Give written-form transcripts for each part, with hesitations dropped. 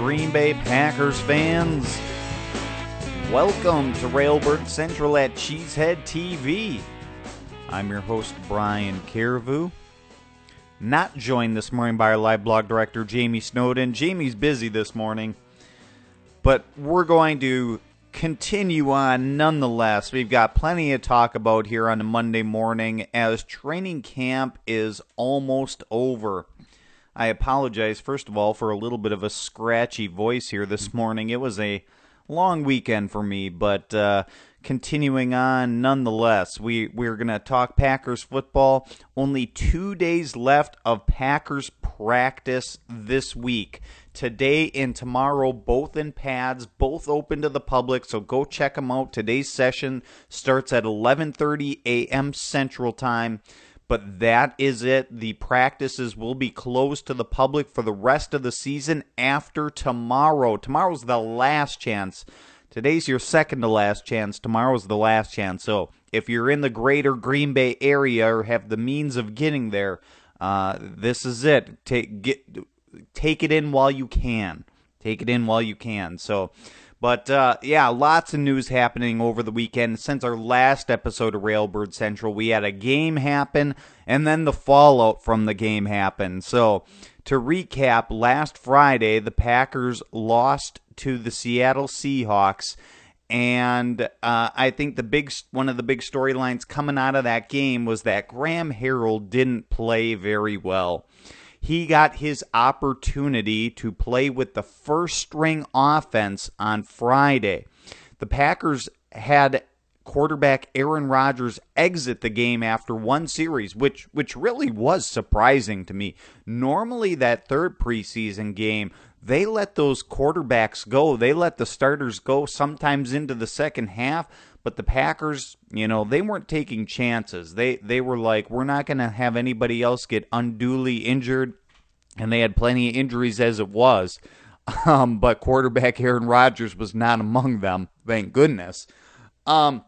Green Bay Packers fans. Welcome to Railbird Central at Cheesehead TV. I'm your host, Brian Carrevu. Not joined this morning by our live blog director, Jamie Snowden. Jamie's busy this morning, but we're going to continue on nonetheless. We've got plenty to talk about here on a Monday morning as training camp is almost over. I apologize, first of all, for a little bit of a scratchy voice here this morning. It was a long weekend for me, but continuing on nonetheless. We're going to talk Packers football. Only 2 days left of Packers practice this week. Today and tomorrow, both in pads, both open to the public, so go check them out. Today's session starts at 11:30 a.m. Central Time. But that is it. The practices will be closed to the public for the rest of the season after tomorrow. Tomorrow's the last chance. Today's your second to last chance. Tomorrow's the last chance. So if you're in the greater Green Bay area or have the means of getting there, this is it. Take it in while you can. Take it in while you can. So... But, lots of news happening over the weekend. Since our last episode of Railbird Central, we had a game happen, and then the fallout from the game happened. So, to recap, last Friday, the Packers lost to the Seattle Seahawks, and I think one of the big storylines coming out of that game was that Graham Harrell didn't play very well. He got his opportunity to play with the first-string offense on Friday. The Packers had quarterback Aaron Rodgers exit the game after one series, which really was surprising to me. Normally, that third preseason game, they let those quarterbacks go. They let the starters go sometimes into the second half. But the Packers, they weren't taking chances. They were like, we're not going to have anybody else get unduly injured. And they had plenty of injuries as it was. But quarterback Aaron Rodgers was not among them, thank goodness. So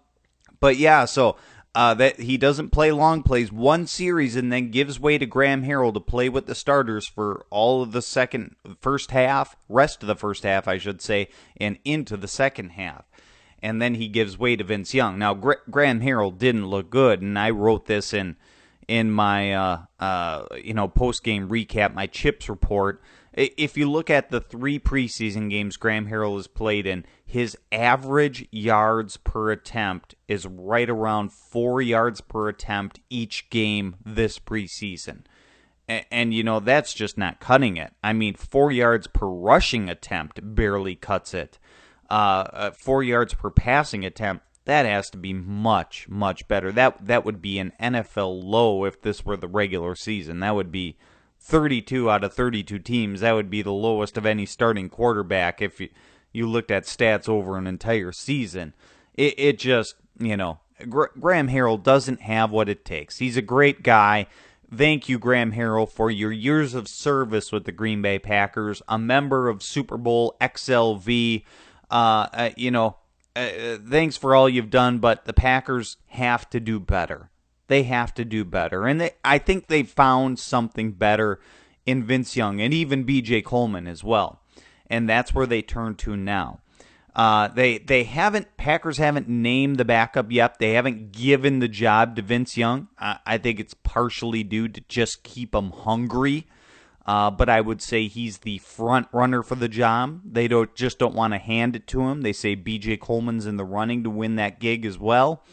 that he doesn't play long, plays one series, and then gives way to Graham Harrell to play with the starters for all of the rest of the first half, I should say, and into the second half. And then he gives way to Vince Young. Now, Graham Harrell didn't look good, and I wrote this in my post-game recap, my Chips report. If you look at the 3 preseason games Graham Harrell has played in, his average yards per attempt is right around 4 yards per attempt each game this preseason. And that's just not cutting it. I mean, 4 yards per rushing attempt barely cuts it. 4 yards per passing attempt, that has to be much, much better. That would be an NFL low if this were the regular season. That would be 32 out of 32 teams. That would be the lowest of any starting quarterback if you looked at stats over an entire season. It just, Graham Harrell doesn't have what it takes. He's a great guy. Thank you, Graham Harrell, for your years of service with the Green Bay Packers, a member of Super Bowl XLV. Thanks for all you've done, but the Packers have to do better. They have to do better. And I think they found something better in Vince Young and even B.J. Coleman as well. And that's where they turn to now. Packers haven't named the backup yet. They haven't given the job to Vince Young. I think it's partially due to just keep him hungry. But I would say he's the front runner for the job. They don't want to hand it to him. They say B.J. Coleman's in the running to win that gig as well.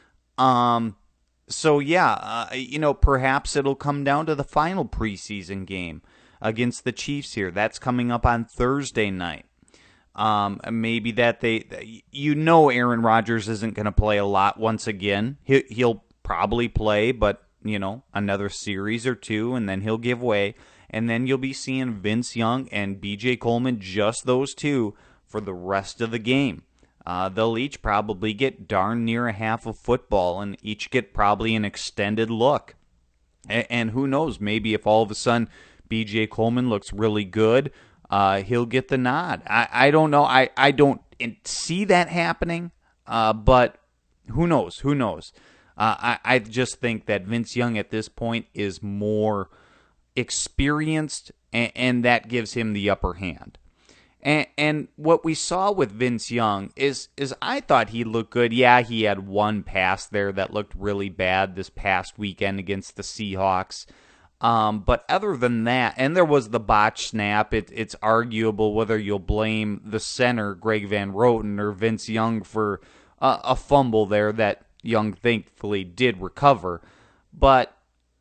Perhaps it'll come down to the final preseason game against the Chiefs here. That's coming up on Thursday night. Maybe that Aaron Rodgers isn't going to play a lot once again. He'll probably play, but, another series or two, and then he'll give way. And then you'll be seeing Vince Young and B.J. Coleman, just those two, for the rest of the game. They'll each probably get darn near a half of football and each get probably an extended look. And who knows, maybe if all of a sudden B.J. Coleman looks really good, he'll get the nod. I don't know. I don't see that happening, but who knows? I just think that Vince Young at this point is more experienced, and that gives him the upper hand. And what we saw with Vince Young is I thought he looked good. Yeah, he had one pass there that looked really bad this past weekend against the Seahawks. But other than that, and there was the botch snap, it's arguable whether you'll blame the center, Greg Van Roten, or Vince Young for a fumble there that Young thankfully did recover. But,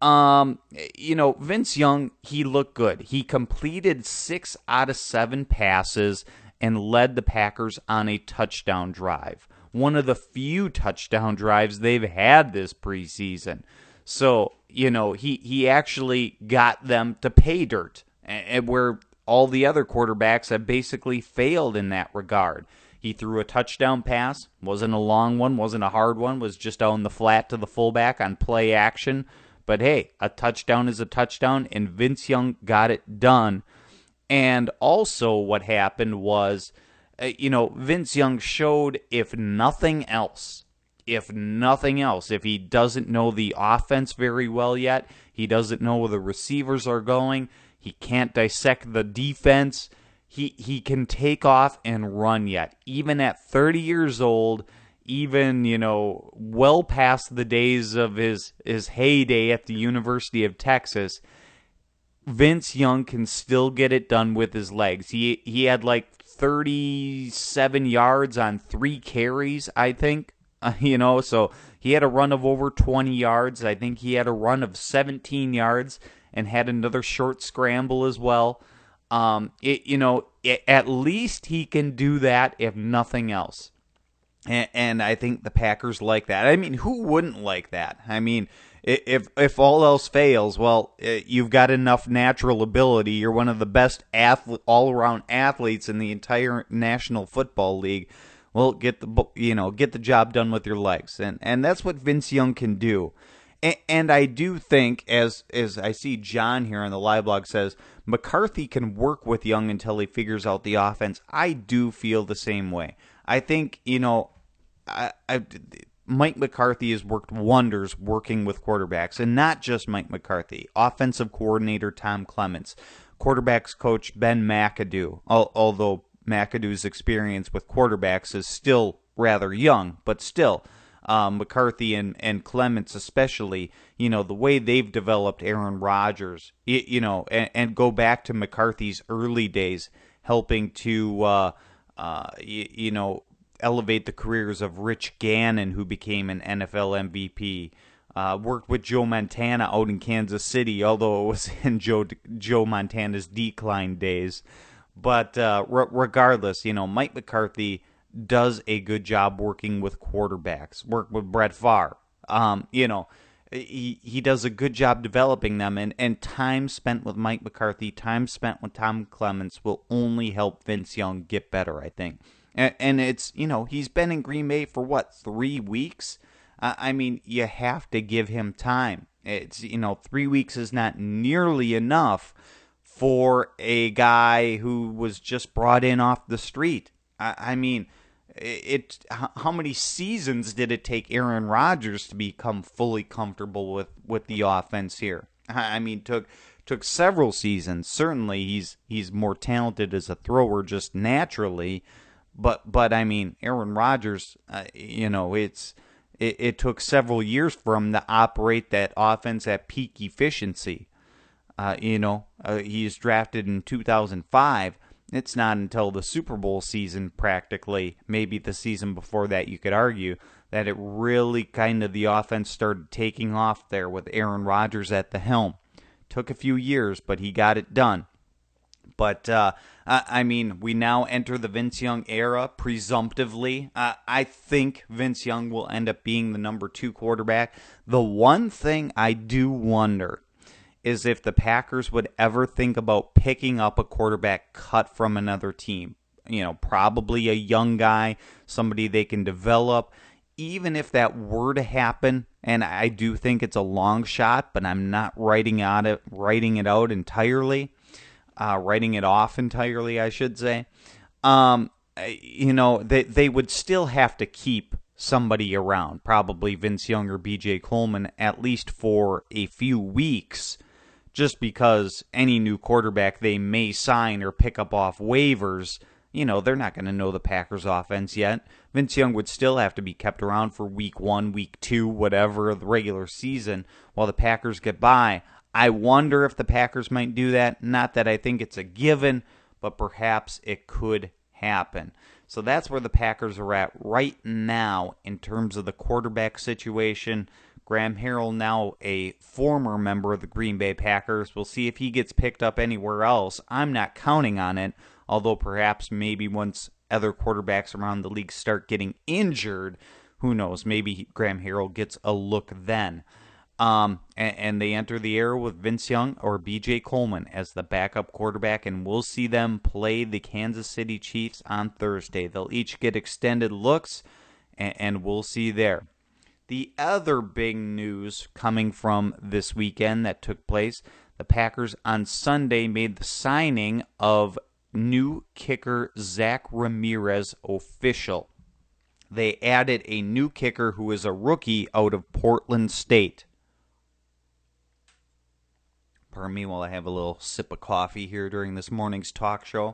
Vince Young, he looked good. He completed 6 out of 7 passes and led the Packers on a touchdown drive. One of the few touchdown drives they've had this preseason. So, he actually got them to pay dirt, where all the other quarterbacks have basically failed in that regard. He threw a touchdown pass, wasn't a long one, wasn't a hard one, was just on the flat to the fullback on play action. But hey, a touchdown is a touchdown, and Vince Young got it done. And also what happened was, Vince Young showed, if nothing else, if he doesn't know the offense very well yet, he doesn't know where the receivers are going, he can't dissect the defense, he can take off and run yet. Even at 30 years old, even, well past the days of his heyday at the University of Texas, Vince Young can still get it done with his legs. He had like 37 yards on 3 carries, I think. So he had a run of over 20 yards. I think he had a run of 17 yards and had another short scramble as well. At least he can do that, if nothing else. And I think the Packers like that. I mean, who wouldn't like that? I mean, if all else fails, well, you've got enough natural ability. You're one of the best all-around athletes in the entire National Football League. Well, get the job done with your legs, and that's what Vince Young can do. And I do think, as I see John here on the live blog says, McCarthy can work with Young until he figures out the offense. I do feel the same way. I think, Mike McCarthy has worked wonders working with quarterbacks, and not just Mike McCarthy. Offensive coordinator Tom Clements, quarterbacks coach Ben McAdoo, although McAdoo's experience with quarterbacks is still rather young, but still, McCarthy and Clements especially, the way they've developed Aaron Rodgers, and go back to McCarthy's early days, helping to, elevate the careers of Rich Gannon, who became an NFL MVP. Worked with Joe Montana out in Kansas City, although it was in Joe Montana's decline days. But regardless, Mike McCarthy does a good job working with quarterbacks. Work with Brett Favre. He does a good job developing them, and time spent with Mike McCarthy, time spent with Tom Clements will only help Vince Young get better, I think. And it's, he's been in Green Bay for 3 weeks? I mean, you have to give him time. It's, 3 weeks is not nearly enough for a guy who was just brought in off the street. I mean, how many seasons did it take Aaron Rodgers to become fully comfortable with the offense here? I mean, took several seasons. Certainly, he's more talented as a thrower just naturally, but I mean, Aaron Rodgers, it took several years for him to operate that offense at peak efficiency. He's drafted in 2005. It's not until the Super Bowl season, practically, maybe the season before that, you could argue, that it really kind of the offense started taking off there with Aaron Rodgers at the helm. Took a few years, but he got it done. But, we now enter the Vince Young era, presumptively. I think Vince Young will end up being the number 2 quarterback. The one thing I do wonder is if the Packers would ever think about picking up a quarterback cut from another team. Probably a young guy, somebody they can develop. Even if that were to happen, and I do think it's a long shot, but I'm not writing it off entirely, I should say. They would still have to keep somebody around, probably Vince Young or B.J. Coleman, at least for a few weeks, just because any new quarterback they may sign or pick up off waivers they're not going to know the Packers offense yet. Vince Young would still have to be kept around for week 1, week 2, whatever, of the regular season while the Packers get by. I wonder if the Packers might do that. Not that I think it's a given, but perhaps it could happen. So that's where the Packers are at right now in terms of the quarterback situation. Graham Harrell, now a former member of the Green Bay Packers. We'll see if he gets picked up anywhere else. I'm not counting on it, although perhaps maybe once other quarterbacks around the league start getting injured, who knows, maybe Graham Harrell gets a look then. And they enter the era with Vince Young or B.J. Coleman as the backup quarterback, and we'll see them play the Kansas City Chiefs on Thursday. They'll each get extended looks, and we'll see there. The other big news coming from this weekend that took place, the Packers on Sunday made the signing of new kicker Zach Ramirez official. They added a new kicker who is a rookie out of Portland State. Pardon me while I have a little sip of coffee here during this morning's talk show.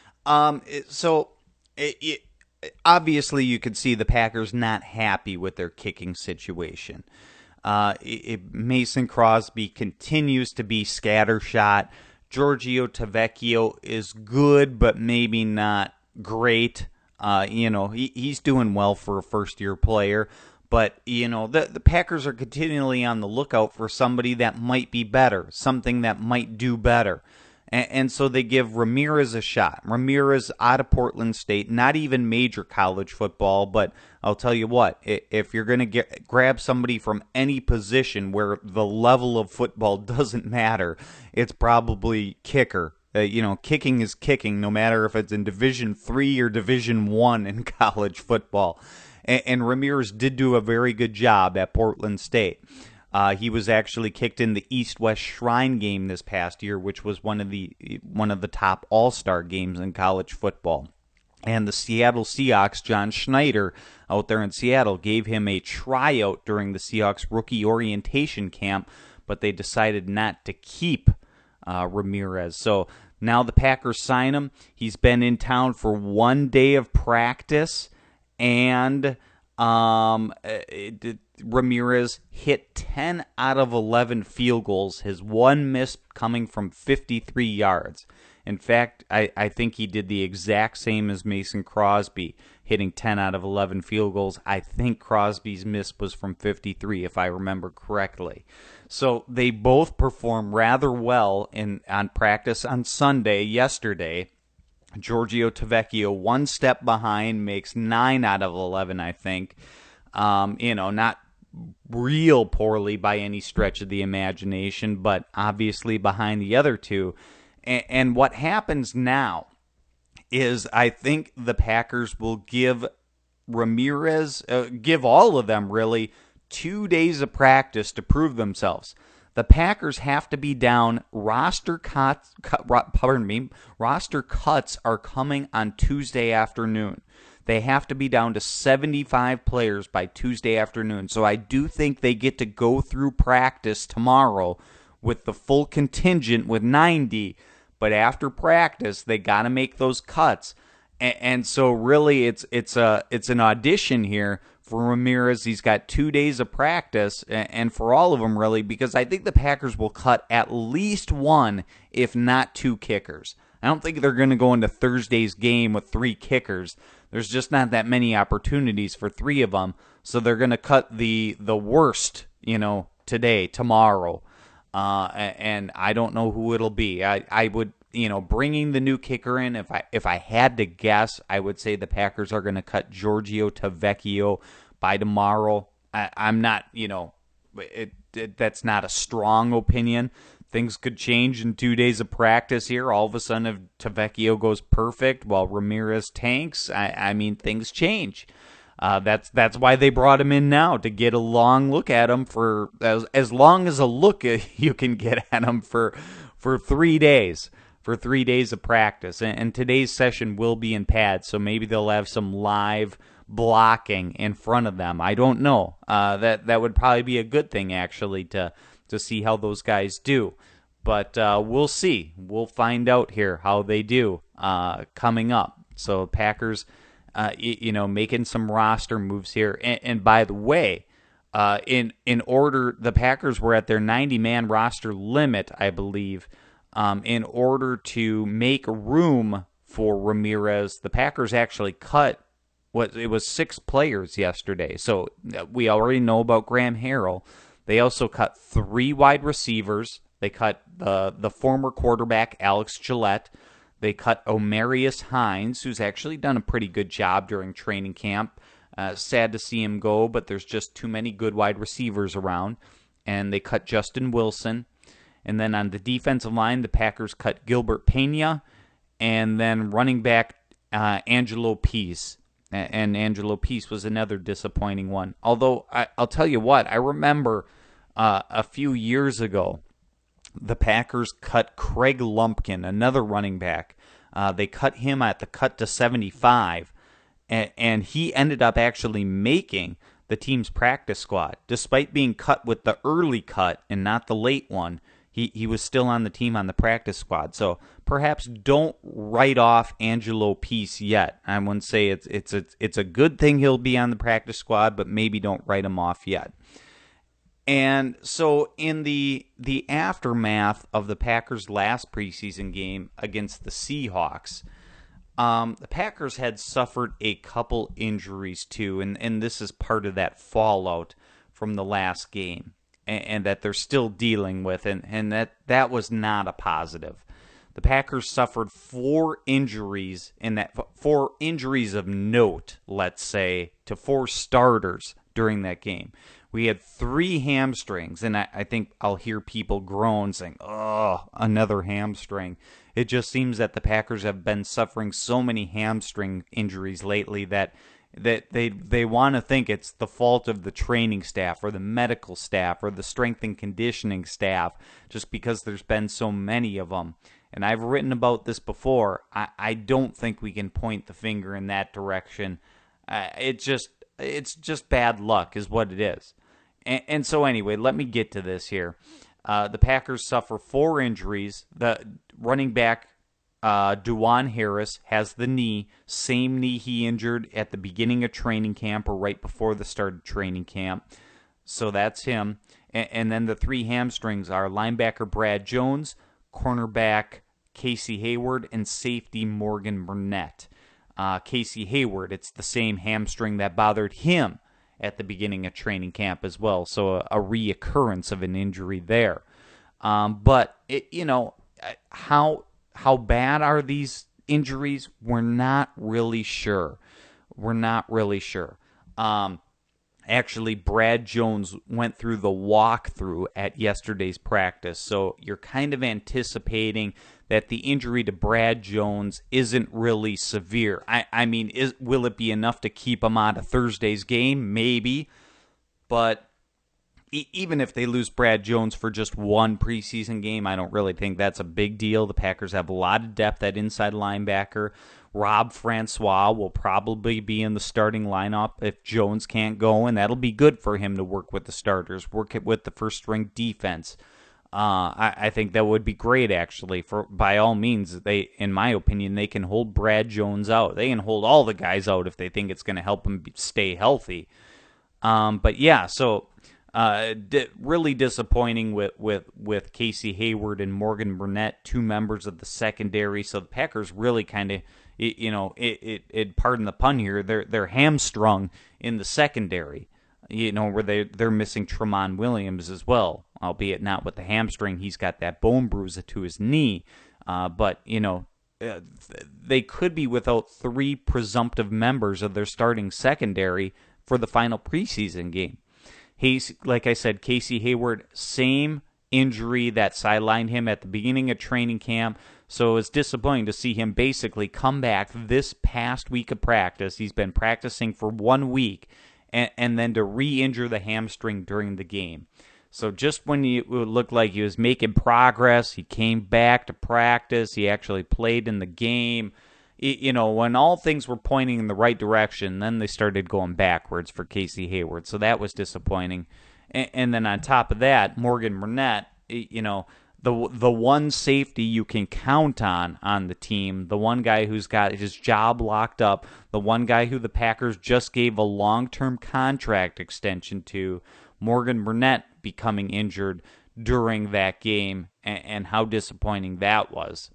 Obviously, you could see the Packers not happy with their kicking situation. Mason Crosby continues to be scattershot. Giorgio Tavecchio is good, but maybe not great. He's doing well for a first-year player. But, the Packers are continually on the lookout for somebody that might be better, something that might do better. And so they give Ramirez a shot. Ramirez out of Portland State, not even major college football, but I'll tell you what, if you're going to grab somebody from any position where the level of football doesn't matter, it's probably kicker. Kicking is kicking, no matter if it's in Division III or Division I in college football. And Ramirez did do a very good job at Portland State. He was actually kicked in the East-West Shrine game this past year, which was one of the top all-star games in college football. And the Seattle Seahawks, John Schneider, out there in Seattle, gave him a tryout during the Seahawks rookie orientation camp, but they decided not to keep Ramirez. So now the Packers sign him. He's been in town for 1 day of practice, and Ramirez hit 10 out of 11 field goals, his one miss coming from 53 yards. In fact, I think he did the exact same as Mason Crosby, hitting 10 out of 11 field goals. I think Crosby's miss was from 53, if I remember correctly. So they both performed rather well on practice on Sunday, yesterday. Giorgio Tavecchio, one step behind, makes 9 out of 11, I think. Not real poorly by any stretch of the imagination, but obviously behind the other two. And what happens now is I think the Packers will give Ramirez, give all of them really, 2 days of practice to prove themselves. The Packers have to be down. Roster cuts are coming on Tuesday afternoon. They have to be down to 75 players by Tuesday afternoon. So I do think they get to go through practice tomorrow with the full contingent with 90. But after practice, they got to make those cuts. And so really it's an audition here for Ramirez. He's got 2 days of practice, and for all of them really, because I think the Packers will cut at least one, if not two kickers. I don't think they're going to go into Thursday's game with 3 kickers. There's just not that many opportunities for 3 of them, so they're going to cut the worst, tomorrow. And I don't know who it'll be. I would, bringing the new kicker in, if I had to guess, I would say the Packers are going to cut Giorgio Tavecchio by tomorrow. I'm not, that's not a strong opinion. Things could change in 2 days of practice here. All of a sudden, if Tavecchio goes perfect while Ramirez tanks, I mean, things change. That's why they brought him in now, to get a long look at him for as long as a look you can get at him for 3 days. For 3 days of practice. And today's session will be in pads, so maybe they'll have some live blocking in front of them. I don't know. That would probably be a good thing, actually, to see how those guys do. But we'll see. We'll find out here how they do coming up. So Packers, making some roster moves here. And by the way, in order, the Packers were at their 90-man roster limit, I believe. In order to make room for Ramirez, the Packers actually cut it was 6 players yesterday. So we already know about Graham Harrell. They also cut 3 wide receivers. They cut the former quarterback, Alex Gillette. They cut Omarius Hines, who's actually done a pretty good job during training camp. Sad to see him go, but there's just too many good wide receivers around. And they cut Justin Wilson. And then on the defensive line, the Packers cut Gilbert Pena. And then running back Angelo Peace. And Angelo Peace was another disappointing one. Although, I'll tell you what, I remember a few years ago, the Packers cut Craig Lumpkin, another running back. They cut him at the cut to 75, and he ended up actually making the team's practice squad. Despite being cut with the early cut and not the late one, he was still on the team on the practice squad. So perhaps don't write off Angelo Peace yet. I wouldn't say it's a good thing he'll be on the practice squad, but maybe don't write him off yet. And so in the aftermath of the Packers' last preseason game against the Seahawks, the Packers had suffered a couple injuries too, and this is part of that fallout from the last game, and that they're still dealing with, and that was not a positive. The Packers suffered 4 injuries, 4 injuries of note, let's say, to 4 starters during that game. We had 3 hamstrings, and I think I'll hear people groan saying, oh, another hamstring. It just seems that the Packers have been suffering so many hamstring injuries lately that they want to think it's the fault of the training staff or the medical staff or the strength and conditioning staff just because there's been so many of them. And I've written about this before. I don't think we can point the finger in that direction. It's just bad luck is what it is. And so anyway, let me get to this here. The Packers suffer 4 injuries. The running back, Duwan Harris, has the knee. Same knee he injured at the beginning of training camp or right before the start of training camp. So that's him. And then the 3 hamstrings are linebacker Brad Jones, cornerback Casey Hayward, and safety Morgan Burnett. Casey Hayward, it's the same hamstring that bothered him at the beginning of training camp as well, so a reoccurrence of an injury there. But how bad are these injuries? We're not really sure. Actually, Brad Jones went through the walkthrough at yesterday's practice, so you're kind of anticipating that the injury to Brad Jones isn't really severe. I mean, will it be enough to keep him out of Thursday's game? Maybe. But even if they lose Brad Jones for just one preseason game, I don't really think that's a big deal. The Packers have a lot of depth at inside linebacker. Rob Francois will probably be in the starting lineup if Jones can't go, and that'll be good for him to work with the starters, work it with the first-string defense. I think that would be great, actually. By all means, in my opinion, they can hold Brad Jones out. They can hold all the guys out if they think it's going to help them stay healthy. But yeah, so really disappointing with Casey Hayward and Morgan Burnett, 2 members of the secondary. So the Packers really kind of, pardon the pun here, they're hamstrung in the secondary. Where they're missing Tramon Williams as well, albeit not with the hamstring. He's got that bone bruise to his knee. But they could be without 3 presumptive members of their starting secondary for the final preseason game. Like I said, Casey Hayward, same injury that sidelined him at the beginning of training camp. So it's disappointing to see him basically come back this past week of practice. He's been practicing for 1 week. And then to re-injure the hamstring during the game. So just when it looked like he was making progress, he came back to practice, he actually played in the game. When all things were pointing in the right direction, then they started going backwards for Casey Hayward. So that was disappointing. And then on top of that, Morgan Burnett, the one safety you can count on the team, the one guy who's got his job locked up, the one guy who the Packers just gave a long-term contract extension to, Morgan Burnett, becoming injured during that game, and how disappointing that was.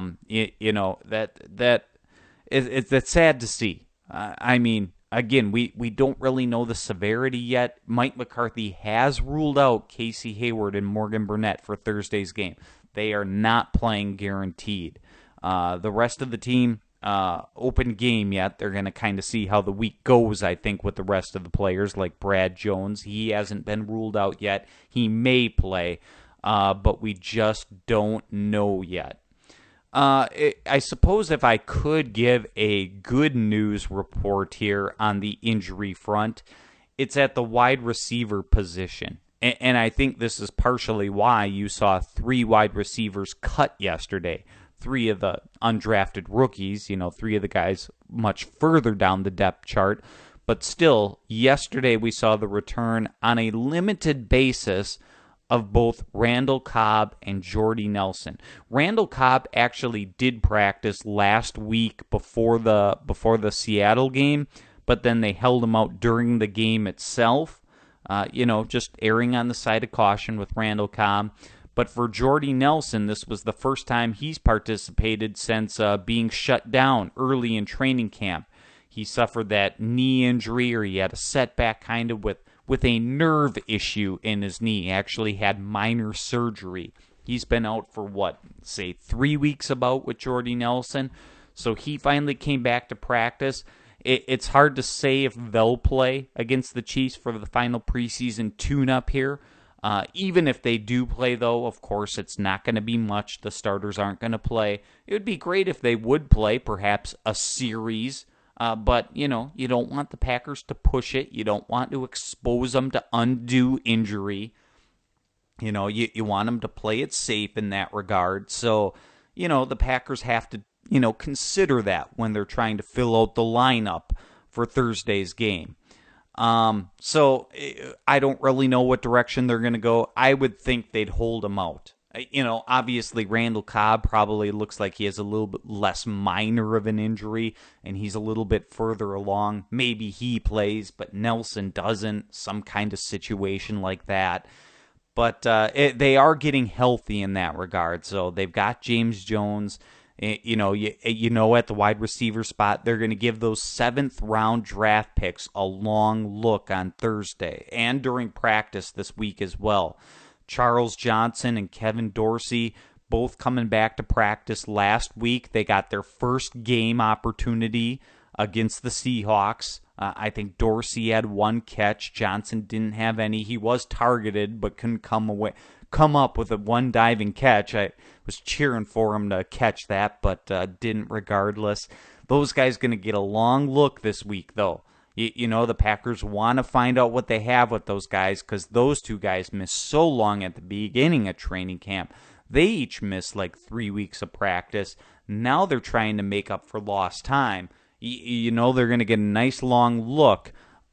It's sad to see. Again, we don't really know the severity yet. Mike McCarthy has ruled out Casey Hayward and Morgan Burnett for Thursday's game. They are not playing guaranteed. The rest of the team, open game yet. They're going to kind of see how the week goes, I think, with the rest of the players, like Brad Jones. He hasn't been ruled out yet. He may play, but we just don't know yet. I suppose if I could give a good news report here on the injury front, it's at the wide receiver position. And I think this is partially why you saw 3 wide receivers cut yesterday. 3 of the undrafted rookies, 3 of the guys much further down the depth chart. But still, yesterday we saw the return on a limited basis of both Randall Cobb and Jordy Nelson. Randall Cobb actually did practice last week before the Seattle game, but then they held him out during the game itself. Just erring on the side of caution with Randall Cobb. But for Jordy Nelson, this was the first time he's participated since being shut down early in training camp. He suffered that knee injury, or he had a setback kind of with a nerve issue in his knee. He actually had minor surgery. He's been out for 3 weeks about with Jordy Nelson. So he finally came back to practice. It's hard to say if they'll play against the Chiefs for the final preseason tune-up here. Even if they do play, though, of course, it's not going to be much. The starters aren't going to play. It would be great if they would play, perhaps a series. But, you don't want the Packers to push it. You don't want to expose them to undue injury. You want them to play it safe in that regard. So, the Packers have to, consider that when they're trying to fill out the lineup for Thursday's game. So I don't really know what direction they're going to go. I would think they'd hold him out. Obviously Randall Cobb probably looks like he has a little bit less minor of an injury, and he's a little bit further along. Maybe he plays, but Nelson doesn't, some kind of situation like that. But they are getting healthy in that regard. So they've got James Jones. At the wide receiver spot, they're going to give those 7th-round draft picks a long look on Thursday and during practice this week as well. Charles Johnson and Kevin Dorsey both coming back to practice last week. They got their first game opportunity against the Seahawks. I think Dorsey had 1 catch. Johnson didn't have any. He was targeted but couldn't come up with a 1 diving catch. I was cheering for him to catch that, but didn't regardless. Those guys going to get a long look this week, though. The Packers want to find out what they have with those guys, because those 2 guys missed so long at the beginning of training camp. They each missed 3 weeks of practice. Now they're trying to make up for lost time. They're going to get a nice long look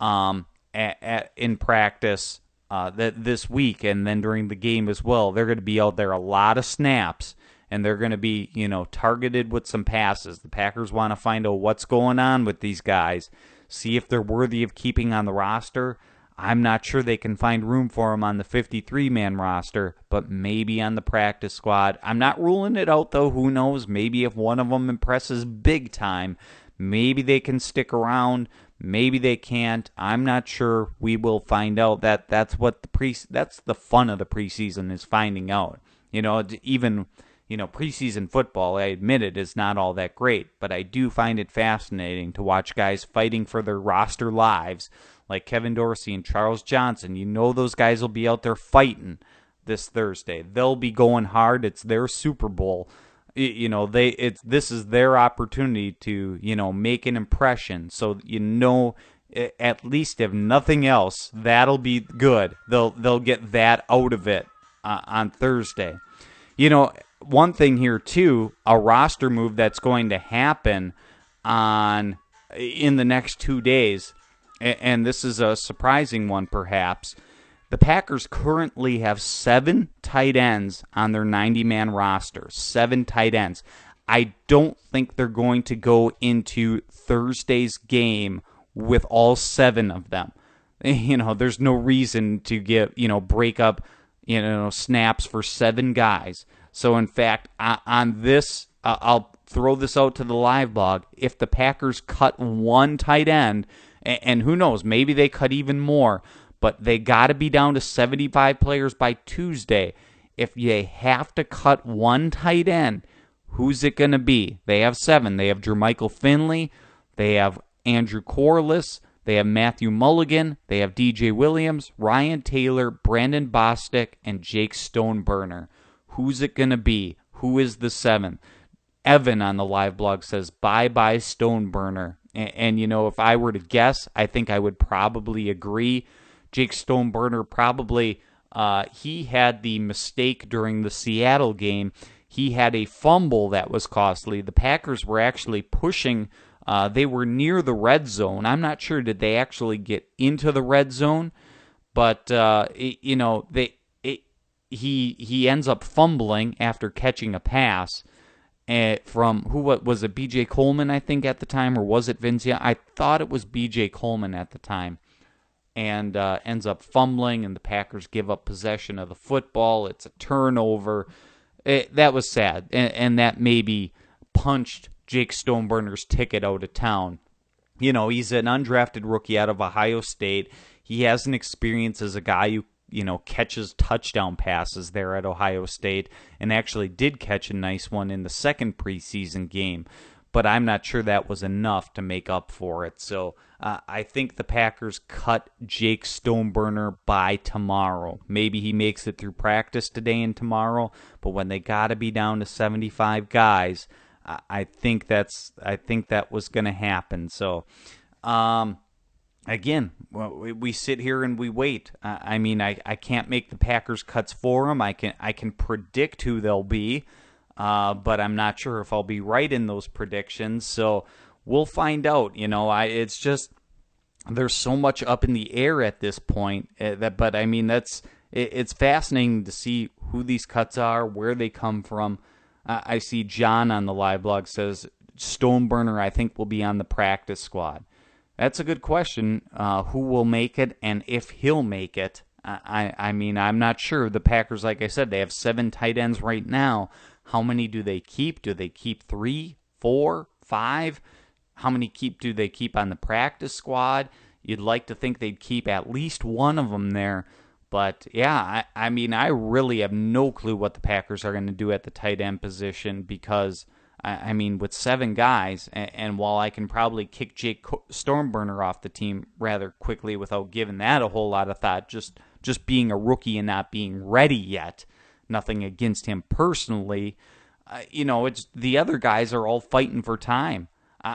in practice this week, and then during the game as well. They're going to be out there a lot of snaps, and they're going to be, targeted with some passes. The Packers want to find out what's going on with these guys, see if they're worthy of keeping on the roster. I'm not sure they can find room for them on the 53-man roster, but maybe on the practice squad. I'm not ruling it out, though. Who knows? Maybe if one of them impresses big time, maybe they can stick around. Maybe they can't. I'm not sure. We will find out. That's the fun of the preseason, is finding out. Even preseason football, I admit it, is not all that great, but I do find it fascinating to watch guys fighting for their roster lives, like Kevin Dorsey and Charles Johnson. Those guys will be out there fighting this Thursday. They'll be going hard. It's their Super Bowl. This is their opportunity to, make an impression. So, at least if nothing else, that'll be good. They'll get that out of it on Thursday. One thing here too, a roster move that's going to happen in the next 2 days, and this is a surprising one perhaps. The Packers currently have 7 tight ends on their 90-man roster. 7 tight ends. I don't think they're going to go into Thursday's game with all 7 of them. There's no reason to break up, snaps for 7 guys. So, in fact, on this, I'll throw this out to the live blog. If the Packers cut 1 tight end, and who knows, maybe they cut even more, but they got to be down to 75 players by Tuesday. If they have to cut 1 tight end, who's it going to be? They have 7. They have Jermichael Finley. They have Andrew Corliss. They have Matthew Mulligan. They have DJ Williams, Ryan Taylor, Brandon Bostic, and Jake Stoneburner. Who's it going to be? Who is the 7th? Evan on the live blog says, bye-bye Stoneburner. And if I were to guess, I think I would probably agree. Jake Stoneburner probably, he had the mistake during the Seattle game. He had a fumble that was costly. The Packers were actually pushing. They were near the red zone. I'm not sure did they actually get into the red zone, but he ends up fumbling after catching a pass from what was it, B.J. Coleman, I think, at the time, or was it Vince Young? I thought it was B.J. Coleman at the time, and ends up fumbling, and the Packers give up possession of the football. It's a turnover. That was sad, and that maybe punched Jake Stoneburner's ticket out of town. He's an undrafted rookie out of Ohio State. He has an experience as a guy who catches touchdown passes there at Ohio State, and actually did catch a nice one in the second preseason game. But I'm not sure that was enough to make up for it. So I think the Packers cut Jake Stoneburner by tomorrow. Maybe he makes it through practice today and tomorrow, but when they got to be down to 75 guys, I think that was going to happen. So, again, we sit here and we wait. I can't make the Packers cuts for them. I can predict who they'll be, but I'm not sure if I'll be right in those predictions. So we'll find out. It's just there's so much up in the air at this point. It's fascinating to see who these cuts are, where they come from. I see John on the live blog says Stoneburner, I think, will be on the practice squad. That's a good question. Who will make it, and if he'll make it? I'm not sure. The Packers, like I said, they have 7 tight ends right now. How many do they keep? Do they keep 3, 4, 5? How many do they keep on the practice squad? You'd like to think they'd keep at least one of them there. But, yeah, I really have no clue what the Packers are going to do at the tight end position because, with 7 guys, and while I can probably kick Jake Stoneburner off the team rather quickly without giving that a whole lot of thought, just being a rookie and not being ready yet, nothing against him personally, it's the other guys are all fighting for time.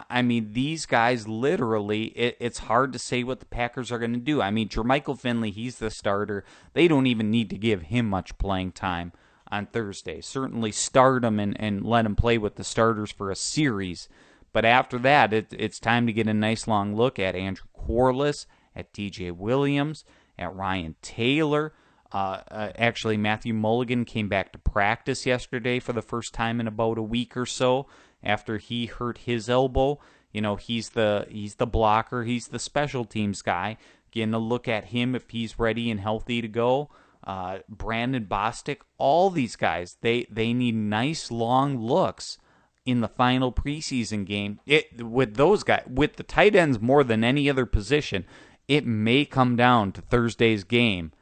These guys literally, it's hard to say what the Packers are going to do. Jermichael Finley, he's the starter. They don't even need to give him much playing time on Thursday. Certainly start him and let him play with the starters for a series. But after that, it's time to get a nice long look at Andrew Corliss, at DJ Williams, at Ryan Taylor. Actually, Matthew Mulligan came back to practice yesterday for the first time in about a week or so after he hurt his elbow. He's the blocker. He's the special teams guy. Getting a look at him if he's ready and healthy to go. Brandon Bostic, all these guys, they need nice long looks in the final preseason game. With those guys, with the tight ends more than any other position, it may come down to Thursday's game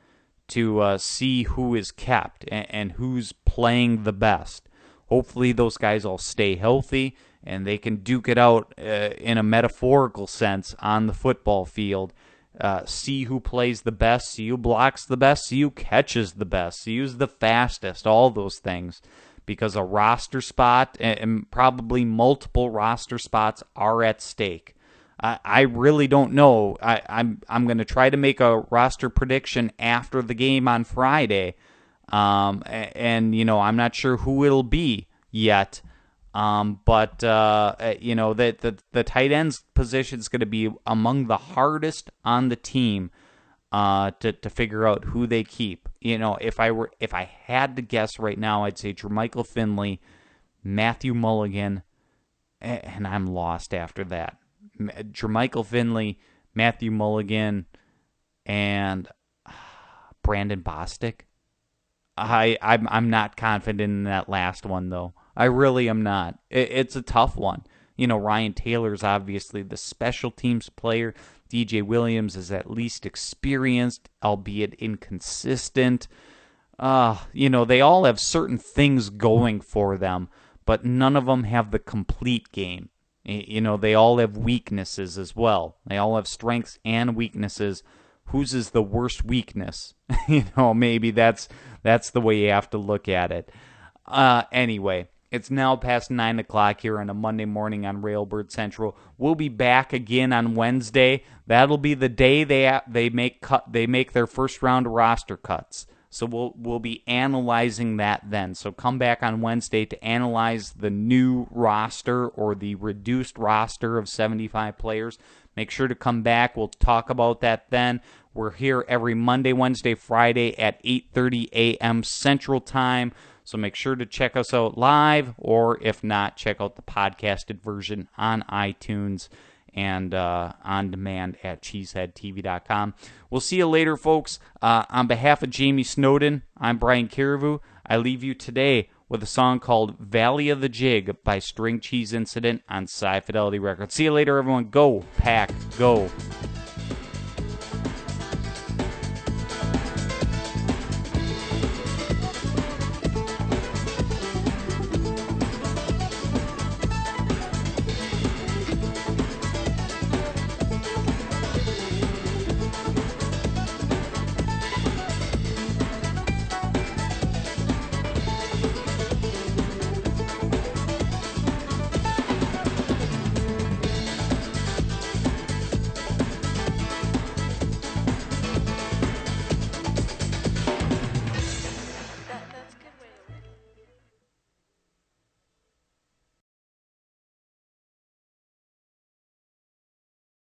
to see who is kept and who's playing the best. Hopefully those guys all stay healthy and they can duke it out in a metaphorical sense on the football field. See who plays the best, see who blocks the best, see who catches the best, see who's the fastest, all those things. Because a roster spot and probably multiple roster spots are at stake. I really don't know. I'm going to try to make a roster prediction after the game on Friday. And I'm not sure who it'll be yet. But the tight ends position is going to be among the hardest on the team to figure out who they keep. If I had to guess right now, I'd say Jermichael Finley, Matthew Mulligan, and I'm lost after that. Jermichael Finley, Matthew Mulligan, and Brandon Bostic. I'm not confident in that last one, though. I really am not. It's a tough one. Ryan Taylor's obviously the special teams player. DJ Williams is at least experienced, albeit inconsistent. They all have certain things going for them, but none of them have the complete game. They all have weaknesses as well. They all have strengths and weaknesses. Whose is the worst weakness? Maybe that's the way you have to look at it. Anyway, it's now past 9 o'clock here on a Monday morning on Railbird Central. We'll be back again on Wednesday. That'll be the day they make their first round of roster cuts. So we'll be analyzing that then. So come back on Wednesday to analyze the new roster or the reduced roster of 75 players. Make sure to come back. We'll talk about that then. We're here every Monday, Wednesday, Friday at 8:30 a.m. Central Time. So make sure to check us out live, or if not, check out the podcasted version on iTunes and on demand at cheeseheadtv.com. We'll see you later, folks. On behalf of Jamie Snowden, I'm Brian Carriveau. I leave you today with a song called Valley of the Jig by String Cheese Incident on Sci Fidelity Records. See you later, everyone. Go, Pack, go.